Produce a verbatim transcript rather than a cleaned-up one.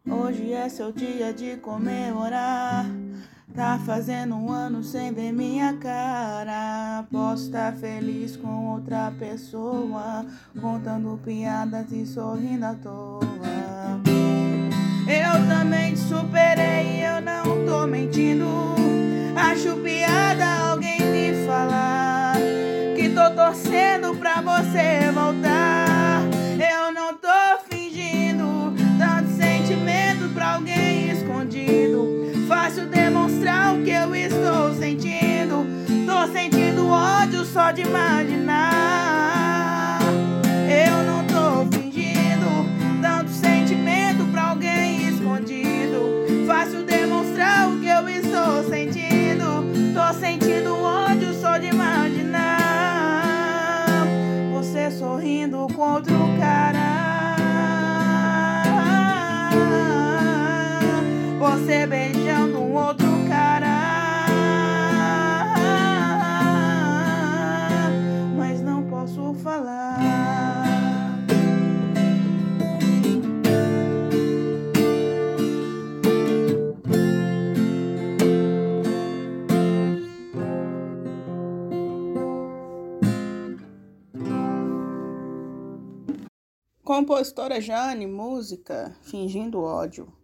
Hoje é seu dia de comemorar. Tá fazendo um ano sem ver minha cara. Posso estar feliz com outra pessoa, contando piadas e sorrindo à toa. Eu também te superei, eu não tô mentindo. Acho piada alguém me falar que tô torcendo pra você voltar. Eu não tô fingindo tanto sentimento pra alguém escondido. Fácil demonstrar o que eu estou sentindo. Tô sentindo ódio só de imaginar. Eu não tô fingindo tanto sentimento pra alguém escondido. Fácil demonstrar o que eu estou sentindo. Tô sentindo ódio só de imaginar você sorrindo com outro cara. Você beijando um outro cara. Mas não posso falar. Compositora Jane, música Fingindo Ódio.